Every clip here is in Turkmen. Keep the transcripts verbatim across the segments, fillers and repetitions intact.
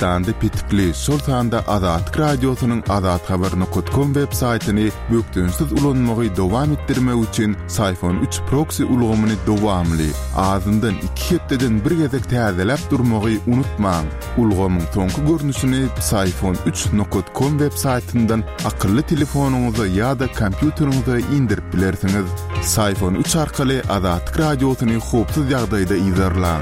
Pakistan'da pitikli Sultan'da Azatlyk Radiosu'nun azat haber nokta com web saytını büktünsiz ulanmagy dowam etdirmek üçin Sayfon üç proxy ulgamyny dowamly azyndan iki hepdeden bir gezek täzelep durmagy unutmaň. Ulgamyň soňky görnüşini Sayfon üç nokta com web saytyndan akıllı telefonuňyza ýa-da kompýuteriňize indirip bilersiňiz. Sayfon üç arkaly Azatlyk Radiosuny hopsuz ýagdaýda izlerläň.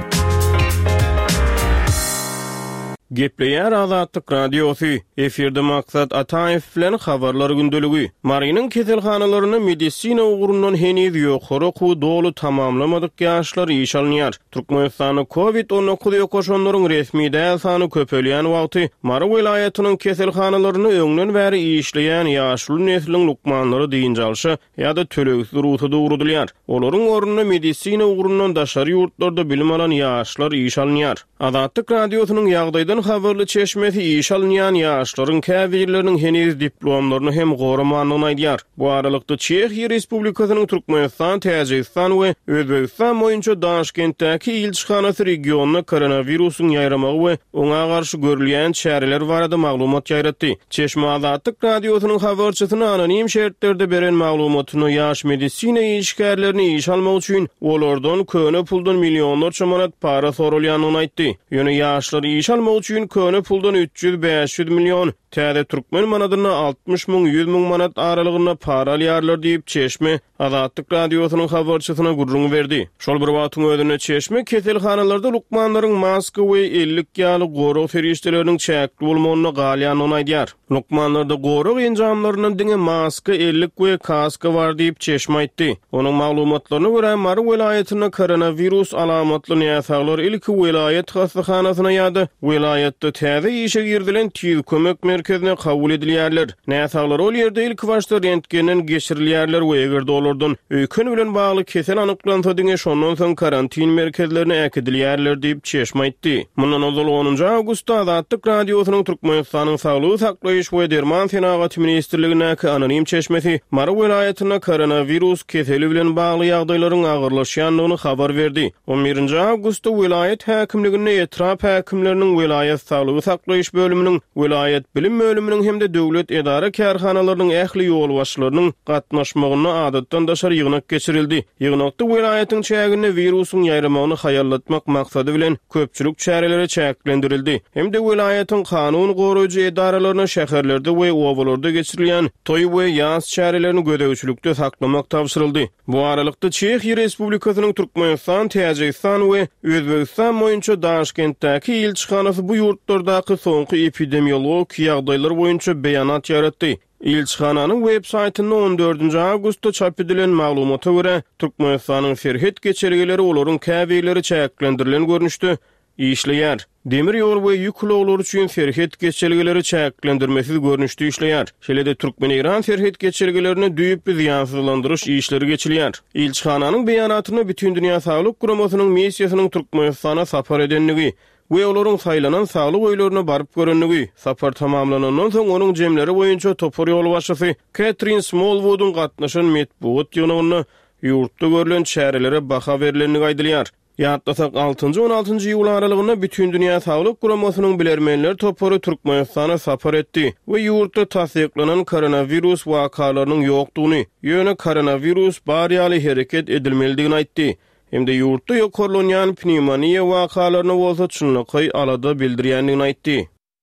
Gepleýär Azatlyk Radiosu. Eferde maksat Ataýew bilen habarlar gündöligi. Marynyň keselhanalaryny medisina ugurundan heniz ýokary okuw dolu tamamlamadyk ýaşlar iş alýar. Türkmenistanyň covid on dokuz ýokaşanlaryň resmi däl sany köpelýän wagty Mary welaýatynyň keselhanalaryny öňden bäri işleýän ýaşly nesliniň lukmanlary diýinjalşy ýa-da tölegsiz ruhda urudylýar. Olaryň ornuny medisina ugurundan daşary ýurtlarda bilim alan ýaşlar iş alýar. Azatlyk Radiosynyň ýagdaýdan habarly çeşmesi iş alýan ýaşlaryň käbirleriniň heniz diplomlaryny hem goramagyny aýdýar. Bu aralykda Çehiýa Respublikasynyň Türkmenistan, Täjikistan we Özbegistan boýunça Daşkentdäki ilçhanasy regionuna koronawirusyň ýaýramagy we oňa garşy görülýän çäreler barada maglumat ýaýratdy. Çeşme Azatlyk Radiosynyň habarçysyna anonim şertlerde beren maglumatyny ýaş medisina işgärlerini iş almak üçin olardan köne puldan millionlarça manat para sorulýanyny aýtdy. Ýöne ýaşlary iş almak üçin köne puldan üç yüz beş yüz milyon täze türkmen manadyna altmış müň yüz müň manat aralygyna para alýarlar diýip Çeşme Azatlyk Radiosynyň habarçysyna gurrun berdi. Şol bir wagtyň özüne Çeşme keselhanalarda lukmanlaryň maska we ellik ýaly gorok ferişteleriniň çäkli bolmagyny galýanyny aýdýar. Lukmanlarda gorok enjamlarynyň diňe maska, ellik we kaska bar diýip Çeşme aýtdy. Onuň maglumatlaryna görä Mary welaýatyna koronavirus alamatly näsaglar ilki welaýat hastahanasyna ýa-da welaýatda täze işe girdilen tiýil kömek merkezine kabul edilýärler. Näsaglar ol ýerde ilk başda rentgenden geçirilýärler we egerde olardan öýkün bilen bagly kesel anyklansa diňe şondan soň karantin merkezlerine äkidilýärler diýip Çeşme aýtdy. Mundan ozal onuncu awgustda Azatlyk Radiosynyň Türkmenistanyň saglygy saklaýyş we derman senagat ministrligine anonim çeşmesi Mary welaýatyna koronavirus keseli bilen bagly ýagdaýlaryň agyrlaşýanlygyny habar berdi. on birinji awgustda welaýat häkimligine etrap häkimleriniň welaýat saglygy saklaýyş bölüminiň welaýat bilim bölüminiň hemde döwlet edara kärhanalarynyň ähli ýol başlarynyň gatnaşmagyna adatdan daşary ýygnak geçirildi. Ýygnakda welaýatyň çägine wirusyň ýaýramagyny haýallatmak maksady bilen köpçülik çärelere çäklendirildi. Hemde welaýatyň kanun goraýjy edaralaryna şäherlerde we owalarda geçirilýän toý we ýaz çärelerini gödäwçilikde saklamak tapşyryldy. Bu aralykda Çehiýa Respublikasynyň Türkmenistan, Täjikistan we Özbegistan boýunça Daşkentdäki ilçhanasy bu ýurtlardaky soňky epidemiolog ýagdaýlar boýunça beýanat ýaratdy. İlçhananyň web saytyna on dördünji awgustda çap edilen maglumata görä Türkmenistanyň ferhet geçergeleri olaryň käbirleri çäklendirilen görnüşde işleýär. Demir ýol we ýükloglar üçin ferhet geçergeleri çäklendirmesiz görnüşde işleýär. Şeýle-de Türkmen-İran ferhet geçergelerini düýüp ziýansızlandyryş işleri geçilýär. İlçhananyň beýanatyny bütün dünýä saglyk guramasynyň missiýasynyň Türkmenistana sapar edenligi we olaryň saýlanan saglyk öýlerine baryp görenligi, sapar tamamlanandan soň onuň jemleri boýunça topar ýol başçysy Catherine Smallwood'un gatnaşan metbuat ýygynyny ýurtda görülen çärelere baha berilenligi aýdylýar. Ýatlasak altıncı on altıncı ýyl aralygyna bütün dünýä saglyk guramasynyň bilermenler topary Türkmenistana sapar etdi we ýurtda tasdiklanan koronavirus wakalarynyň ýokdugyny, ýöne koronavirus barýaly hereket edilmelidigini aýtdy. Hemde ýurtda ýokarlanýan pneumoniýa wakalaryny bolsa çynlyky alada bildirýändigini aýtdy.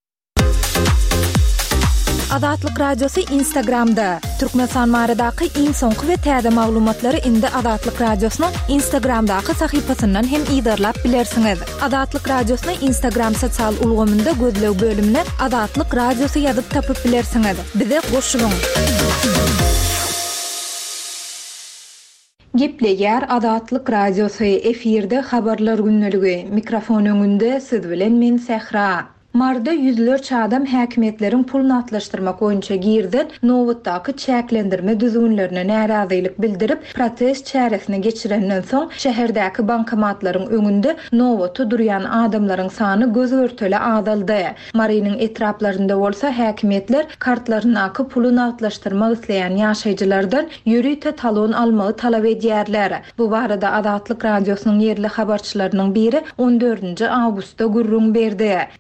Azatlyk Radiosu Instagramda. Türkmenistan baradaky iň soňky we täze maglumatlary indi Azatlyk Radiosynyň Instagramdaky sahypasyndan hem ýydarlap bilersiňiz. Azatlyk Radiosyny Instagram sosial ulgamynda gözlew bölümine Azatlyk Radiosu ýazyp tapyp bilersiňiz. Bize goşulyň. Gepleýär Azatlyk Radiosu efirde habarlar günneligi. Mikrofon öňünde siz bilen men Sehra. Marda yüzlerce adam häkimetleriň pulny atlaşdyrmak boýunça girdi, nowatdaky çäklendirme düzgünlerine närazylyk bildirip, protest çäresine geçirenden soň şäherdäki bankomatlaryň öňünde nowaty durýan adamlaryň sany gözörtele azaldy. Marynyň etraplarynda bolsa häkimetler kartlarynaky puluny atlaşdyrmak isleýän ýaşaýjylardan ýürüýte talon almagy talap edýärler. Bu barada Azatlyk Radiosynyň ýerli habarçylarynyň biri on dördünji awgustda gurrun berdi. Ýatlas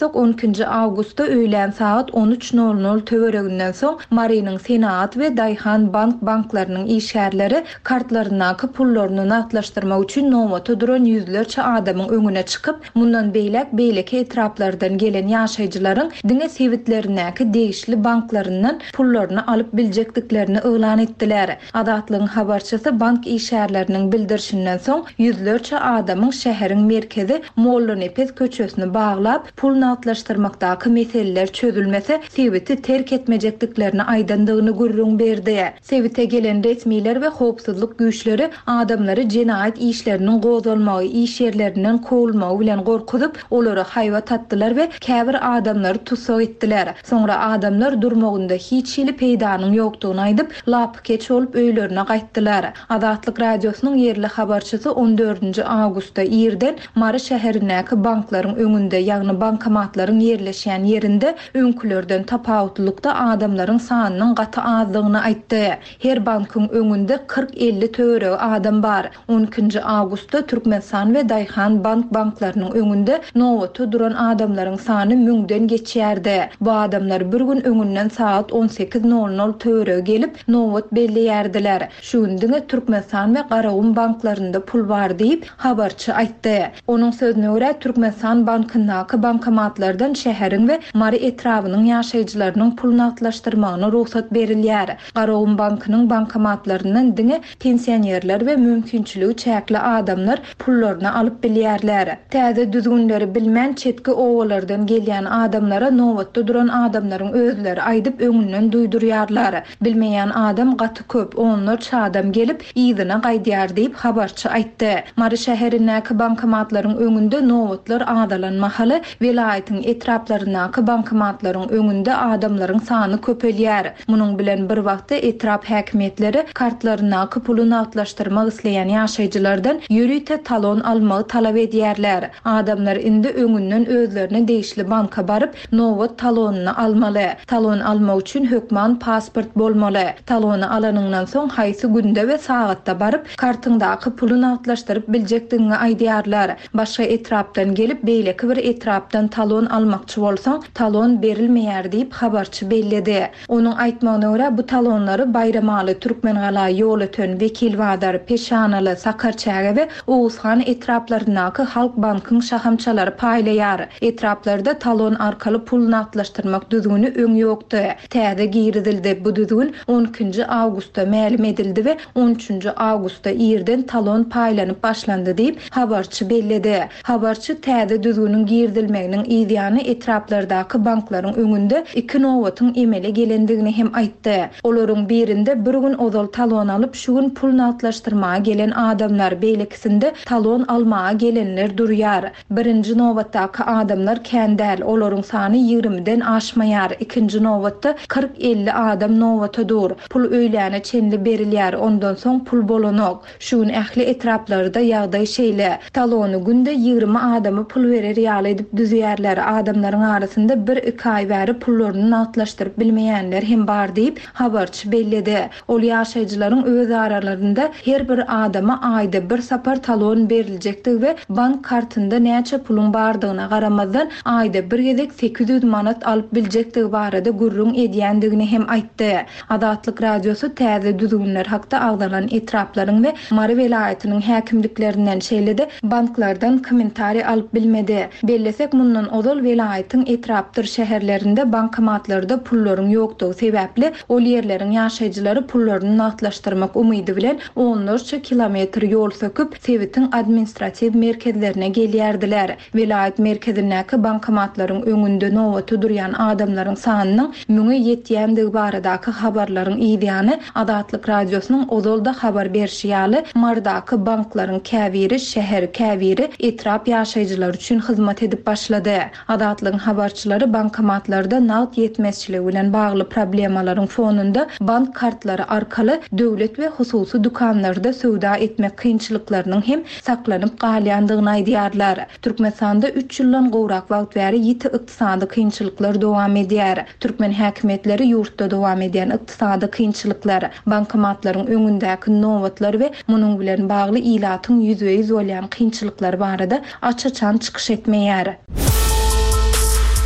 bolsak onuncu awgustda öýlen saat on üç nol nol töwereginden soň Marynyň Senat we Daýhan bank banklarynyň işgärleri kartlarynaky pullaryny natlaşdyrmak üçin nowata duran ýüzlerçe adamyň öňüne çykyp, mundan beýlek beýleki etraplardan gelen ýaşaýjylaryň diňe sebitlerindäki degişli banklaryndan pullaryny alyp biljekdiklerini elan etdiler. Adatlyň habarçysy bank işgärleriniň bildirişinden soň ýüzlerçe adamyň şäheriň merkezi Mollonepes köçesini baglap pul natlaşdyrmakdaky meseleler çözülmese sebiti terk etmejekdiklerini aýdandygyny görüň berdi. Sebite gelen resmiler we howpsuzlyk güýçleri adamlary jenaýat işleriniň gozalmagy, iş ýerlerinden kowulmagy bilen gorkudyp, olary haýwa tatdylar we käbir adamlary tutsak etdiler. Soňra adamlar durmagynda hiç ýyly peýdanyň ýokdugyny aýdyp, lap keç bolup öýlerine gaýtdylar. Adatlyk radiosynyň yerli habarçysy on dördünci awgustda ýerden Mary şäherindäki banklaryň öňünde, ýagny bankomatlaryň yerleşýän ýerinde öňkülerden tapawutlukda adamlaryň sanynyň gaty azdygyny aýtdy. Her bankyň öňünde kırk elli töwereg adam bar. on ikinci awgustda Türkmenistan we Daýhan bank banklarynyň öňünde nowata duran adamlaryň sany müňden geçýärdi. Bu adamlar bir gün öňünden saat on sekiz nol nol töwereg gelip nowat belleýärdiler. Şuňdyňe Türkmenistan we Garagum banklaryny pul bar diýip habarçy aýtdy. Onuň sözüne görä Türkmenistan bankynaky bankomatlardan şäheriň we Mary etrawynyň ýaşaýjylarynyň pul natlaşdyrmagyna ruhsat berilýär. Garagum bankynyň bankomatlaryndan diňe pensionerler we mümkinçiligi çäkli adamlar pullaryny alyp bilýärler. Täze düzgünleri bilmän çetki owalardan gelýän adamlara nowatda duran adamlaryň özleri aýdyp öňünden duýdurýarlar. Bilmeýän adam gaty köp, onlarça adam gelip ýygyna gaýdýar diýip habarçy aýtdy. Mary şäherindäki bankomatlaryň öňünde nowatlar adalanmahaly, welaýatyň etraplarynaky bankomatlaryň öňünde adamlaryň sany köpelýär. Munyň bilen bir wagtda etrap häkimetleri kartlarynaky puly natlaşdyrmak isleýän ýaşaýjylardan ýürüýte talon almagy talap edýärler. Adamlar indi öňünden özlerine degişli banka baryp nowat talonyny almaly. Talon almak üçin hökman pasport bolmaly. Talony alanyňdan soň haýsy günde we sagatda baryp kartyňdaky puly natlaşdyryp biljekdiňi aýdýarlar. Başga etrapdan gelip beýleki bir etrapdan talon almakçy bolsaň, talon berilmeýär diýip habarçy belledi. Onuň aýtmagyna görä bu talonlary Bayramaly, Türkmengala ýol ötön Wekil Wadar, Peşanaly, Sakarçaga we Oğuzhan etraplarynaky Halk bankyň şahamçalary paýlaýar. Etraplarda talon arkaly pul natlaşdyrmak düzgüni öň ýokdy. Täze giridildi. Bu düzgün on ikinci awgustda ma'lum edildi we on üçünci awgustda ýerden talon paýlanyp başlandy diýip habarçy belledi. Habarçy täze düzgünün girdilmeginiň ýa-ni etraplardaky banklaryň öňünde iki nowatyň emele gelendigini hem aýtdy. Olaryň birinde bir gün ozal talon alyp şu gün pul natlaşdyrmaga gelen adamlar, beýlekisinde talon almaga gelenler durýar. Birinji nowatdaky adamlar kändäl, olaryň sany ýigrimiden aşmaýar. Ikinji nowatda kırk elli adam nowata dur. Pul öýläne çenli berilýär, ondan soň pul bolanok. Şuň ähli etraplarda ýagdaý şeýle. Talony günde ýigrimi adamy pul berer ýaly edip düzýärler. Adamlaryň arasynda bir iki aý bäri pullaryny natlaşdyryp bilmeýänler hem bar diýip habarçy belledi. Ol ýaşaýjylaryň öz aralarynda her bir adama aýda bir sapar talon beriljekdi we bank kartynda näçe pulun bardygyna garamazdan aýda bir gezek sekiz yüz manat alyp biljekdi barada gurrun edýändigini hem aýtdy. Adatlyk radiosy täze düzgünler hakda agdalan etraplaryň we Mary welaýatynyň häkimliklerinden şeýledi banklardan kommentari alyp bilmedi. Bellesek mundan ozal welaýatyň etrapdyr şäherlerinde bankomatlarda pullaryň ýokdugy sebäpli ol ýerleriň ýaşaýjylary pullaryny natlaşdyrmak umydy bilen onlarça kilometr ýol söküp sebitiň administrativ merkezlerine gelýärdiler. Welaýat merkezindäki bankomatlaryň öňünde nowata durýan adamlaryň sanynyň müňe ýetýändigi baradaky habarlaryň ýa-ni Adatlyk radiosynyň ozalda habar berişi ýaly Mardaky banklaryň käbiri, şäher käbiri etrap ýaşaýjylar üçin hyzmat edip başlady. Adatlyň habarçylary bankomatlarda naqd ýetmezçiligi bilen bagly problemalaryň fonunda bank kartlary arkaly döwlet we hususy dukanlarda söwda etmek kynçylyklarynyň hem saklanyp galýandygyny aýdýarlar. Türkmenistanda üç ýyldan gowrak wagt bäri ýiti ykdysady kynçylyklar dowam edýär. Türkmen häkimetleri ýurtda dowam edýän ykdysady kynçylyklar, bankomatlaryň öňündäki nowatlar we munyň bilen bagly ilatyň ýüzüňiz bolýan kynçylyklar barada açaçan çykyş etmeýär.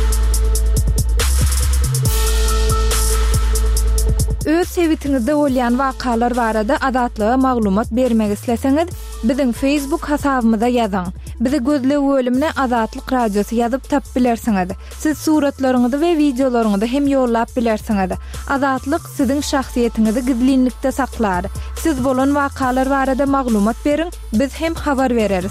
öz sewitinizde bolýan wakalar barada adatlyga maglumat bermek isleseňiz, biziň Facebook hasabymyza ýazyň. Bizi gözle bölümine Azatlyk Radiosu ýazyp tap bilersiňiz. Siz suratlaryňyzy we videolaryňyzy hem ýollap bilersiňiz. Azatlyk siziň şahsiýetiniňizi gizlinlikde saklar. Siz bolan wakalar barada maglumat beriň, biz hem habar bereriz.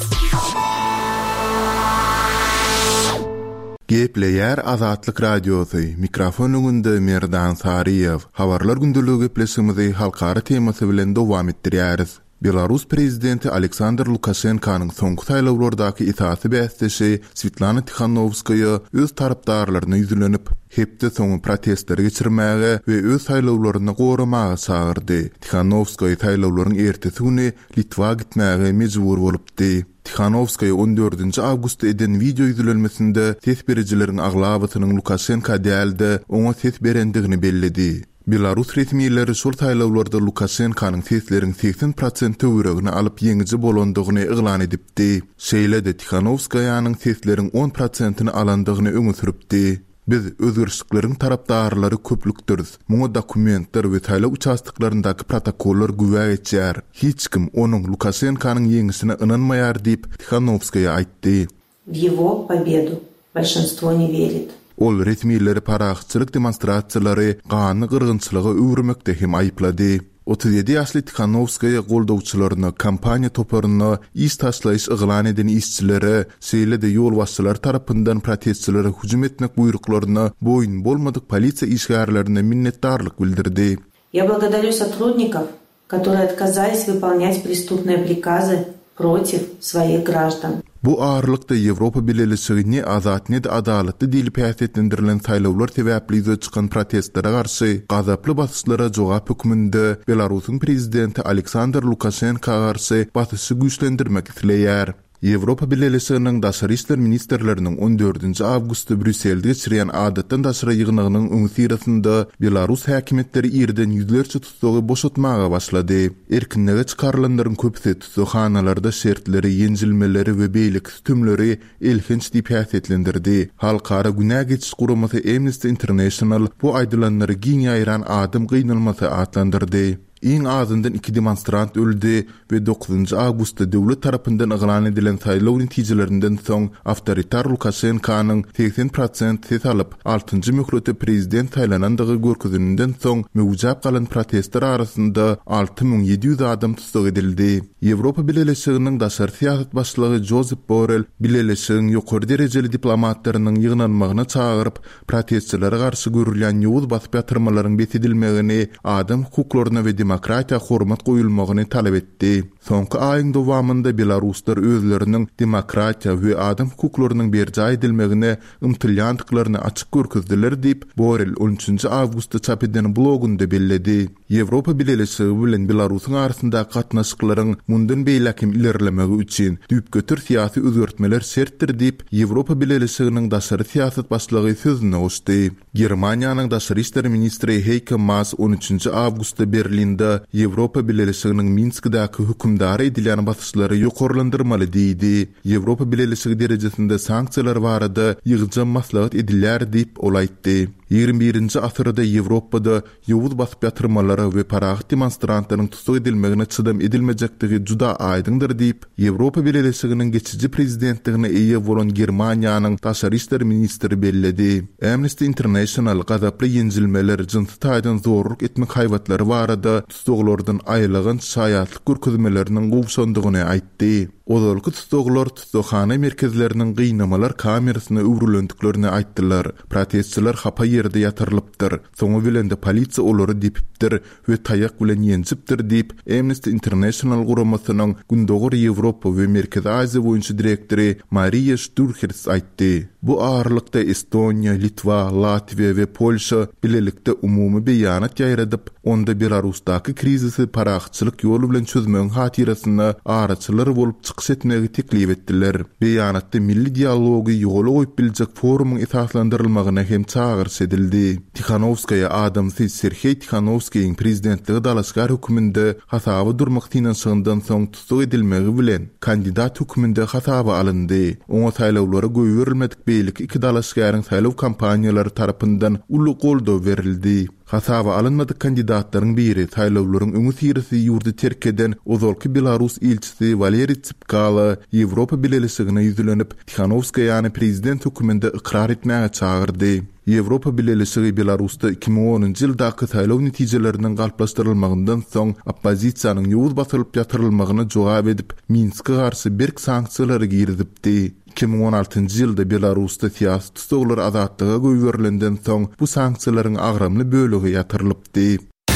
Gepleýär Azatlyk Radiosu. Mikrofon öňünde Merdan Sariýew. Habarlar gündeligi gepleşigimizi halkara temasy bilen dowam etdirýäris. Belarus prezidenti Aleksandr Lukashenkanyň soňky saýlawlardaky itaty bäsdeşi Svetlana Tikhanovskaya öz tarapdarlaryna ýüzlenip, hepde soňky protestler geçirmäge we öz saýlawlaryny goramaga çağırdy. Tikhanovskaya saýlawlaryň ertesi güni Litwa gitmäge mejbur bolupdy. Tikhanovskaya on dördünji awgustda eden video ýüzlenmesinde ses berejileriň aglabatynyň Lukashenka däldi, oňa ses berendigini belledi. Belarus resmiýetleri şol saýlawlarda Lukashenkanyň sesleriň seksen prosent töweregini alyp ýeňiji bolandygyny eglan edipdi. Şeýle-de Tikhanovskaýanyň sesleriň on prosentini alandygyny öňe süripdi. Biz özgürlükleriň tarapdarlary köplükdiriz. Muňa dokumentler we saýlaw uçastyklaryndaky protokollar güwäg etýär. Hiç kim onuň Lukashenkanyň ýeňisine ynanmaýar diýip Tikhanovskaya aýtdy. В его победу большинство не верит. Ol resmiýetleri paraxçylyk demonstrasiýalary ganyny gyrgynçylyga öwürmekde hem aýplady. otuz ýedi ýaşly Tikhanovskaya goldawçylaryny kampaniýa toplaryny iş taşlaýyş eglan eden işçilere, şeýle-de ýol başçylary tarapyndan protestçilere hüjüm etmek buýruklaryny boýun bolmadyk polisiýa işgärlerine minnetdarlyk bildirdi. Я благодарю сотрудников, которые отказались выполнять преступные приказы против своих граждан. Bu ağırlıkda Ýewropa Birleşigi ne azat ne de adalatly diýilip häsiýetlendirilen saýlawlar sebäpli ýüze çykan protestlere garşy gazaply basışlara jogap hökmünde Belarusyň prezidenti Aleksandr Lukashenka garşy basyşy güýçlendirmek isleýär. Ýewropa Birleşiginiň daşary işler ministrleriniň on dördünji awgustda Brüsselde geçirýän adatdan daşary ýygnagynyň öňsirasynda Belarus häkimetleri ýerden ýüzlerçe tutsagy boşatmaga başlady. Erkinlige çykarlanlaryň köpüsi tutsakhanalarda şertleri, ýenjilmeleri we beýlik tümleri elhinç diýip häsiýetlendirdi. Halkara günä geçiş guramasy Amnesty International bu aýdylanlary giň ýaýran adam gynalmasy atlandyrdy. Iň azyndan iki demonstrant öldü we dokuzunji awgustda döwlet tarapyndan eglan edilen saýlaw netijelerinden soň awtoritar Lukashenkanyň seksen prosent ses alyp altynjy möhürde prezident saýlanandygy görkezininden soň mewjap galan protestler arasynda alty ming ýedi ýüz adam tutsak edildi. Ýewropa Birleşiginiň daşary siýasat başlygy Josep Borrell Birleşigiň ýokary derejeli diplomatlarynyň ýygnanmagyna çağıryp protestçilere garşy görülen ýowuz basyp ýatyrmalaryň betedilmegini, adam hukuklaryna we demokratiýa hormat goýulmagyny talap etdi. Soňky aýyň dowamında Belaruslar özleriniň demokratiýa we adam hukuklarynyň berjä edilmegine ymtylýandyklaryny açyk görkezdiler diýip Borrell on üçünji awgustda çap eden blogunda belledi. Ýewropa Birleşigi bilen Belarusyň arasynda gatnaşyklaryň mundan beýlekim ilerlemegi üçin düýp götür syýasy özgertmeler şertdir diýip Ýewropa Birleşiginiň daşary siýasat başlygy sözüne goşdy. Germaniýanyň daşary işler ministri Heiko Maas on üçünji awgustda Berlinde Ýewropa Birleşiginiň Minskdaky hükümdary edilen basışlary ýokarlandyrmaly diýdi. Ýewropa Birleşigi derejesinde sanksiýalar barada ýygyjam maslahat edilýär diýip ol aýtdy. ýygrimi birinji asyrda Ýewropada ýowuz basyp ýatyrmalary we parahat demonstrantlaryň tutsak edilmegine çydam edilmejektigi juda aýdyndyr diýip Ýewropa Birleşiginiň geçici prezidentligine eýe bolan Germaniýanyň daşary işler ministri belledi. Amnesty International gazaply ýenjilmeler, jynsy taýdan zorluk etmek haýwatlary barada tutuklardan aýylagan şaýatlyk görkezmeleriniň gowşandygyny aýtdy. Ozalky tutuklar tutsakhana merkezleriniň gynamalar kamerasyna öwrülendiklerini aýtdylar. Protestçiler hapa ýerde ýatyrylypdyr. Soňa bilen de polisiýa olary dipipdir we taýak bilen ýenjipdir diýip Amnesty International guramasynyň Gündoğur Ýewropa we Merkezi Aziýa boýunça direktori Maria Sturhers aýtdy. Bu ağırlykda Estoniýa, Litwa, Latviýa we Polşa bilelikde umumy beýanat ýaýradyp, onda Belarusdaky krizisi paraxçylyk ýolu bilen çözmegiň hatirasyna araçylar bolup çykyş etmegi teklip etdiler. Beýanatda milli dialogy ýoly goýup biljek forumyň esaslandyrylmagyna hem çağırş edildi. Tikhanovskaya adamsy Sergey Tikhanovskiň prezidentligi dalaşgar höküminde hasaby durmak tinanşygyndan soň tutsak edilmegi bilen kandidat höküminde hasaby alyndy. Oňa saýlawlara goýurilmedik beýlik iki dalaşgaryň saýlaw kampaniýalary tarapyndan uly goldaw berildi. Hasawa alınmadyk kandidatlaryň biri taýlawlaryň öňü sirisi ýurdy terk eden ozalky Belarus ilçisi Valeriy Tsipkala Ýewropa Birleşigine ýüzlenip Tikhanovskaya ýany prezident höküminde ikrar etmäge çağırdy. Ýewropa Birleşigi Belarusda iki bin onunçy ýyldaky taýlaw netijelerinden galplaşdyrylmagyndan soň oppozisiýanyň ýuwuz basylyp ýatyrylmagyna jogap edip Minske garşy berk sanksiýalary girdipdi. iki bin on altyncy ýylda Belarusda siýasy tutuklar azatlyga goýberlenden soň bu sanksiýalaryň agramly bölegi ýatyrylypdy.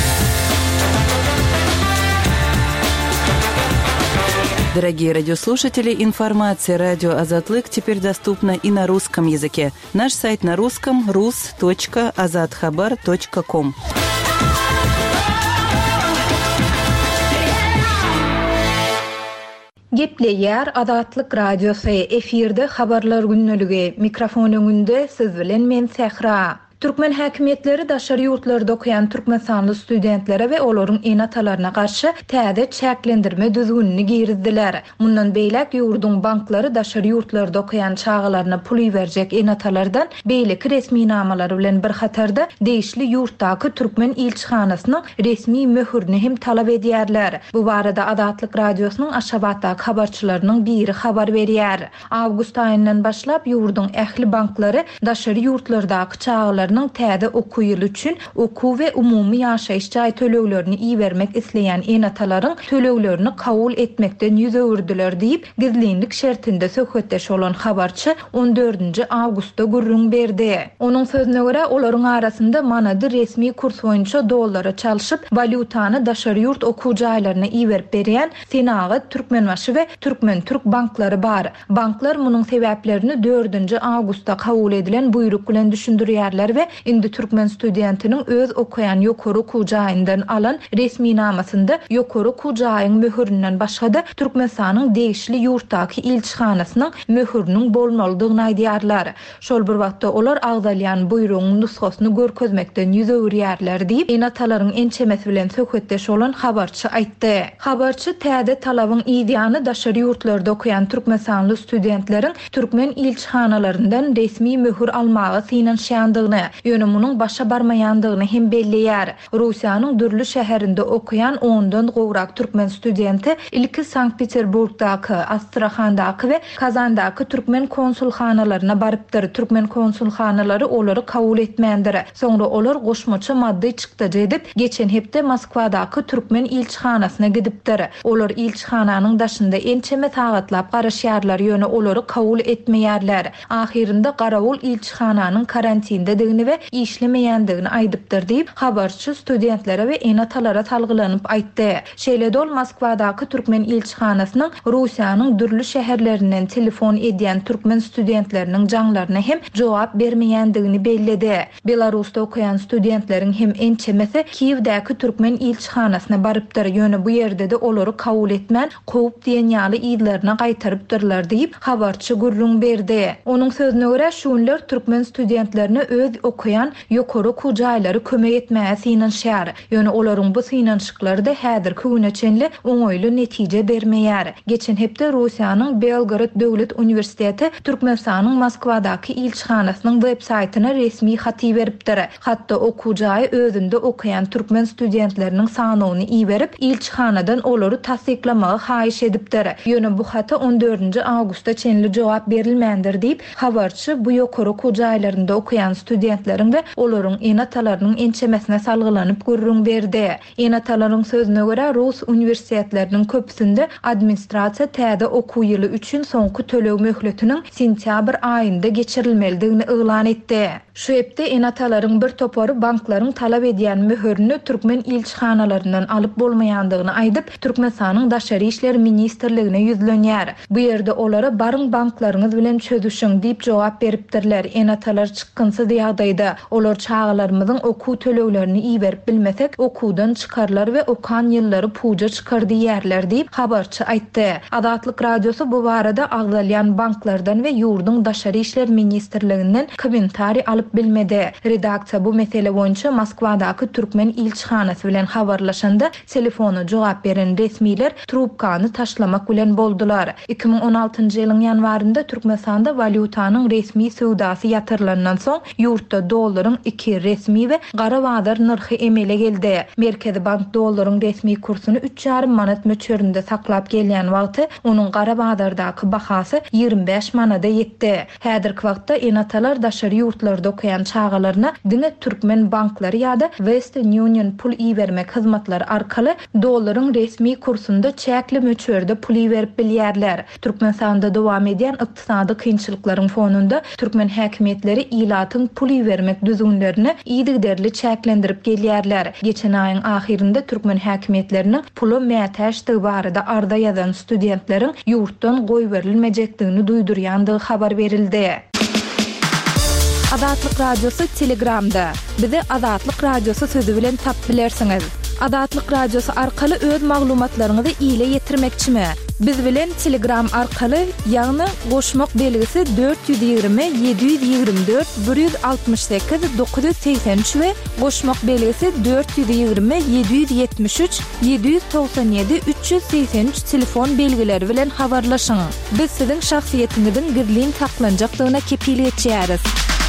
Дорогие радиослушатели, информация «Радио Азатлык» теперь доступна и на русском языке. Наш сайт на русском – рус точка азатхабар точка ком. Gepleýär Azatlyk Radiosu efirde habarlar günneligi. Mikrofon öňünde siz bilen men Sehra. Türkmen häkimetleri daşary ýurtlarda okuyan türkmen sanly studentlere we olaryň enatalaryna garşy täze çäklendirme düzgünini girdiler. Mundan beýlek ýurdun banklary daşary ýurtlarda okuyan çağalaryna pul berjek enatalardan beýleki resmi namalary bilen bir hatarda değişli ýurtdaky türkmen ilçihanasynyň resmi möhürni hem talap edýärler. Bu barada Azatlyk Radiosynyň Aşgabatdaky habarçylarynyň biri habar berýär. Awgust aýyndan başlap ýurdun ähli banklary daşary ýurtlardaky çağalar täze oku ýyly üçin oku we umumy ýaşaýyş jaý töleglerini iýermek isleýän enatalaryň töleglerini kabul etmekden ýüz öwürdiler diýip gizlinlik şertinde söhbetdeş bolan habarçy on dördünçi awgustda gurrun berdi. Onuň sözüne görä olaryň arasynda manady resmi kurs boýunça dollara çalyşyp valyutany daşary ýurt oku jaýlaryna iýerip berýän Senagy Türkmenbaşy we Türkmen Türk banklary bar. Banklar munyň sebäplerini dördünçi awgustda kabul edilen buyruk bilen düşündirýärler ve indi Türkmen studentiniň öz okuyan ýokary okuw jaýyndan alan resmi namasynda ýokary okuw jaýyň möhüründen başga da Türkmenistanyň değişli ýurtdaky ilçihanasynyň möhüriniň bolmalydygyny aýdýarlar. Şol bir wagtda olar agdalýan buýrugyň nusgasyny görkezmekden ýüz öwürýärler diýip enatalaryň ençemesi bilen söhbetdeş bolan habarçy aýtdy. Habarçy täze talabyň ideýany daşary ýurtlarda okuyan türkmen sanly studentleriň türkmen ilçihanalaryndan resmi möhür almagy synanşýandygyny, ýöne munyň başa barmaýandygyny hem belleýär. Russiýanyň dürli şäherinde okuyan ondan gowrak türkmen studenti ilki Sankt-Peterburgdaky, Astrahandaky we Kazandaky türkmen konsulhanalaryna barypdyr. Türkmen konsulhanalary olary kabul etmändir. Soňra olar goşmaça maddi çykdyjy edip geçen hepde Moskwadaky türkmen ilçihanasyna gidipdir. Olar ilçihananyň daşynda ençeme tagatlap garaşýarlar, ýöne olary kabul etmeýärler. Ahirinde garawul ilçihananyň karantinde we işlemeýändigini aýdypdyr diýip habarçy studentlere we enatalara talgylanyp aýtdy. Şeýledol Moskwadaky türkmen ilçihanasynyň Russiýanyň dürli şäherlerinden telefon edýän türkmen studentleriniň jaňlaryna hem jogap bermeýändigini belledi. Belarusda okuyan studentleriň hem ençemesi Kiýewdäki türkmen ilçihanasyna barypdyr. Ýöne bu ýerde de olary kabul etmän, gowy diýen ýaly ýylaryna gaýtarypdyrlar diýip habarçy gurrun berdi. Onuň sözüne görä şunlar türkmen studentlerini öz okuyan ýokary okuw jaýlary kömek etmäge synanşýar. Ýöne olaryň bu synanşyklary da häzirki güneçenli oňoýly netije bermeýär. Geçen hepde Russiýanyň Belgrad Döwlet Uniwersiteti Türkmenistanyň Moskwadaky ilçihanasynyň web saýtyna resmi haty beripdir. Hatda okuw jaý özünde okuyan türkmen studentleriniň sanyny iýerip ilçihanadan olary tasdiklamagy haýyş edipdir. Ýöne bu haty on dördünçi awgustda çenli jogap berilmändir diýip habarçy bu ýokary okuw jaýlarynda okuyan studentleriň we olaryň enatalarynyň ençemesine salgylanyp gurrun berdi. Enatalaryň sözüne görä Rus uniwersitetleriniň köpüsinde administrasiýa täze okuw ýyly üçin soňky tölew möhletiniň sentýabr aýynda geçirilmelidigini elan etdi. Şu hepde enatalaryň bir topary banklaryň talap edýän möhürni türkmen ilçihanalaryndan alyp bolmaýandygyny aýdyp Türkmenistanyň daşary işler ministrligine ýüzlenýär. Bu ýerde olara baryň banklaryňyz bilen çözüşiň diýip jogap beripdirler. Enatalar çykgynsy ýagdaýda olar çağalarymyzyň okuw tölewlerini iýerip bilmesek okuwdan çykarlar we okan ýyllary puja çykardy ýerler diýip habarçy aýtdy. Azatlyk Radiosu bu barada agdalýan banklardan we ýurdun daşary işler ministrliginden kommentari alyp bilmedi. Redaksiýa bu mesele boýunça Moskwadaky türkmen ilçihanasy bilen habarlaşanda telefonu jogap beren resmiler trubkany taşlamak bilen boldular. iki bin on altyncy ýylyň ýanwarynda Türkmenistanda valyutanyň resmi söwdasy ýatyrlandan soň ýurt ýurtda dollaryň iki resmi we gara bazar narhy emele geldi. Merkezi Bank dollaryň resmi kursuny üç ýarym manat möçberinde saklap gelýän wagty onuň gara bazardaky bahasy ýygrimi beş manada ýetdi. Häzirki wagtda enatalar daşary ýurtlarda okuyan çağalaryna diňe türkmen banklary ýa-da Western Union pul iýermek hyzmatlary arkaly dollaryň resmi kursunda çäkli möçberde pul iýerip bilýärler. Türkmenistanda dowam edýän ykdysady kynçylyklaryň fonunda türkmen häkimetleri ilatyň pul iýermek düzgünlerini iýdigderli çäklendirip gelýärler. Geçen aýyň ahirinde türkmen häkimetleriniň pulu mätäşdigi barada arda ýazan studentleriň ýurtdan goý berilmejekdigini duýdurýandygy habar berildi. Azatlyk radiosu Telegramda. Bizi Azatlyk radiosu sözü bilen tap bilersiňiz. Azatlyk radiosu arkaly öz maglumatlaryňyzy ýyla ýetirmekçimi? Biz bilen Telegram arkaly ýagny goşmak belgisi dört yüz ýygrimi yedi yüz ýygrimi dört bir yüz altmış sekiz dokuz yüz seksen üç we goşmak belgisi dört yüz ýygrimi yedi yüz ýetmiş üç yedi yüz doksan ýedi üç yüz seksen üç telefon belgileri bilen habarlaşyň. Biz siziň şahsiýetiňizin girliň saklanjakdygyna kepilik etýäris.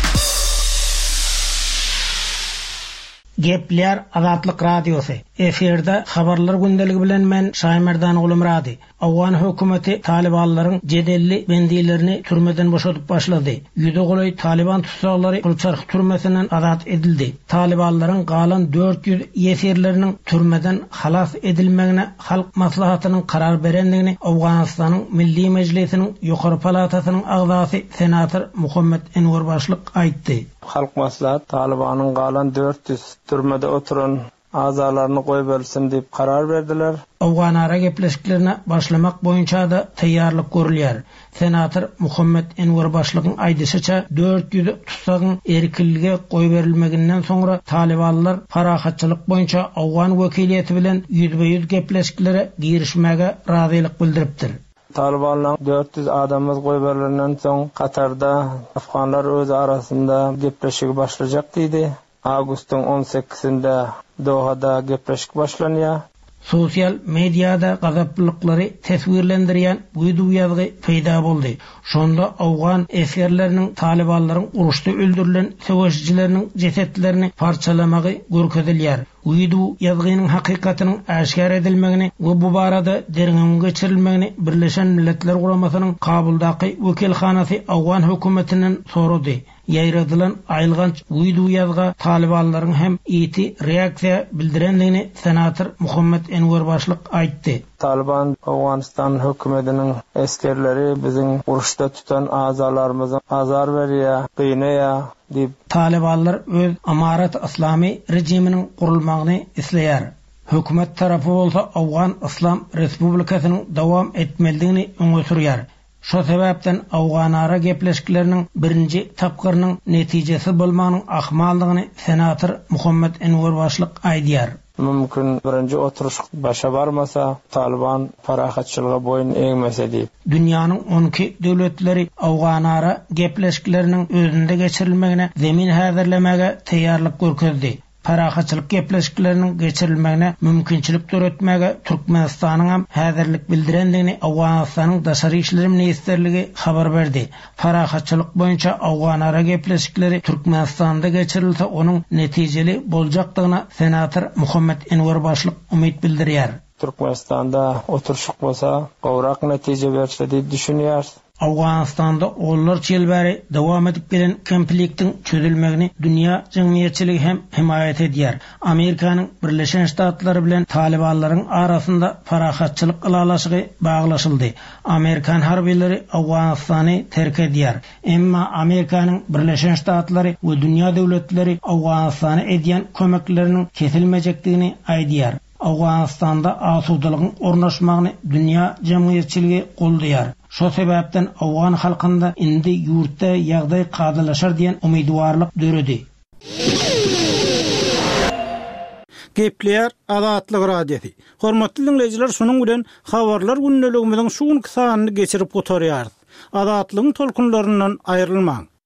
Gepler Azatlyk radiosu. Eferde habarlar gündeligi bilen men Şaymerdan Ulumrady. Awgan hökümeti Talibanlaryň jedelli bendilerini türmeden boşatyp başlady. Ýüze goly Taliban tutsaklary Kulçark türmesinden azat edildi. Talibanlaryň galan dört yüz ýetirleriniň türmeden halas edilmegine halk maslahatynyň karar berendigini Awganistanyň Milli Mejlisiniň ýokary palatasynyň agzasy senator Muhammed Enwer başlyk aýtdy. Halk maslahat Talibanyň galan dört yüz türmede oturan azalaryny goýup bersin diýip karar berdiler. Awganara gepleşiklerine başlamak boýunça da taýýarlyk görülýär. Senator Muhammed Enwer başlygyň aýdyşyça dört yüz tutsagyň erkinlige goýup berilmeginden soňra Talibanlar parahatçylyk boýunça Awgan wekiliýeti bilen ýüzbe ýüz gepleşiklere girişmäge razylyk bildiripdir. Talibanlar dört yüz adamymyz goýup berilenden soň Katarda Afganlar öz arasynda gepleşigi başlajak diýdi. Agustun on sekizinde Doha'da gepleşik başlanýar. Sosial mediada gazaplykları teswirlendirýän bu ýazgy peýda boldy. Şonda Awgan eskerleriniň Talibanlaryň uruşda öldürilen söwüşçileriniň jesetlerini parçalamagy görkezilýär. Uydu ýazgynyň hakykatynyň aşkar edilmegini we bu barada derňem geçirilmegini Birleşen Milletler Guramasynyň Kabuldaky wekilhanasy Awgan hökümetinden sorady. Ýaýradylan aýylganç uydu ýazga Talibanlaryň hem ýeti reaksiýa bildirendigini senator Muhammed Enwer başlyk aýtdy. Taliban Awganistan hökümetiniň eskerleri biziň uruşda tutan azalarymyza azar berýär, gynaya diýip Talibanlar öz amarat islami rejiminiň gurulmagyny isleýär. Hökümet tarapy bolsa Awgan Islam Respublikasynyň dowam etmeligini öňe sürýär. Şo sebäpden Awganara gepleşikleriniň birinji tapgyrynyň netijesi bolmagynyň ahmaldygyny senator Muhammed Enwer başlyk aýdýar. Mümkün birinji oturuş başa barmasa Taliban parahatçylyga boyun eňmese diýip. Dünýäniň on iki döwletleri Awganara gepleşikleriniň özünde geçirilmegine zemin häzirlemege taýýarlyk görkezdi. Parahatçylyk gepleşikleriniň geçirilmegine mümkinçilik töretmege Türkmenistanyň hem häzirlik bildirendigini Awganistanyň daşary işleri ministrligi habar berdi. Parahatçylyk boýunça Awganara gepleşikleri Türkmenistanda geçirilse onuň netijeli boljakdygyna senator Muhammed Enwer başlyk umyt bildirýär. Türkmenistanda oturuşyk bolsa gowrak netije berse diýip düşünýär. Awganistanda ollarça ýyl bäri dowam edip gelen konfliktiň çözülmegini dünýä jemgyýetçiligi hem himayet edýär. Amerikanyň Birleşen Ştatlary bilen Talibanlaryň arasynda parahatçylyk ýylalaşygy baglaşyldy. Amerikan harbileri Awganistany terk edýär. Emma Amerikanyň Birleşen Ştatlary we dünýä döwletleri Awganistana edýän kömekleriniň kesilmejekdigini aýdýar. Awganistanda asudalygyň ornaşmagyny dünýä jemgyýetçiligi goldaýar. Şo sebäpden Awgan halkynda indi ýurtda ýagdaý gadylaşar diýen umydwarlyk döredi. Gepler Azatlyk radiosu. Hormatly dinleyijiler, şonuň bilen habarlar gündeligimiziň şu günki sanyny geçirip gotarýar. Azatlygyň tolkunlaryndan aýrylmaň.